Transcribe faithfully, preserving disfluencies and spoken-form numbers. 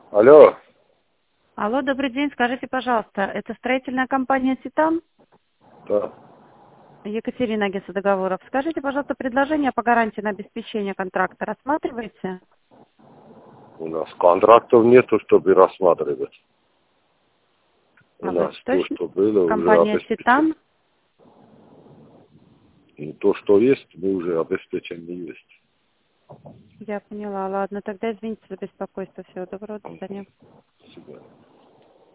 Алло. Алло, добрый день. Скажите, пожалуйста, это строительная компания «Титан»? Да. Екатерина, агентство договоров. Скажите, пожалуйста, предложение по гарантии на обеспечение контракта рассматриваете? У нас контрактов нету, чтобы рассматривать. У А вы нас то, точно что было, уже компания обеспечено. «Титан»? И то, что есть, мы уже обеспечены есть. Я поняла. Ладно, тогда извините за беспокойство. Всего доброго. До свидания. До свидания.